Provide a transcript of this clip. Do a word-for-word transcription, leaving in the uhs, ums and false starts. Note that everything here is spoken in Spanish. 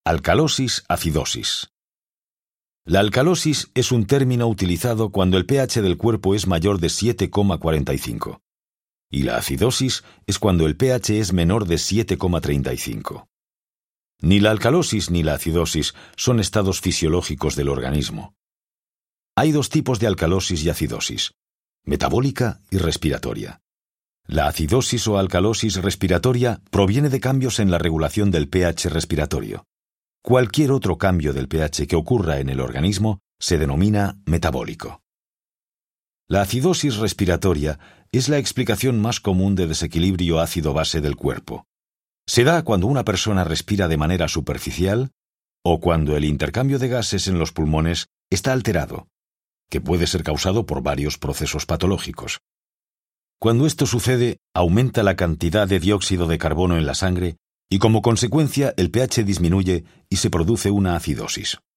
Alcalosis, acidosis. La alcalosis es un término utilizado cuando el pH del cuerpo es mayor de siete coma cuarenta y cinco y la acidosis es cuando el pH es menor de siete coma treinta y cinco. Ni la alcalosis ni la acidosis son estados fisiológicos del organismo. Hay dos tipos de alcalosis y acidosis, metabólica y respiratoria. La acidosis o alcalosis respiratoria proviene de cambios en la regulación del pH respiratorio. Cualquier otro cambio del pH que ocurra en el organismo se denomina metabólico. La acidosis respiratoria es la explicación más común de desequilibrio ácido-base del cuerpo. Se da cuando una persona respira de manera superficial o cuando el intercambio de gases en los pulmones está alterado, que puede ser causado por varios procesos patológicos. Cuando esto sucede, aumenta la cantidad de dióxido de carbono en la sangre y como consecuencia el pH disminuye y se produce una acidosis.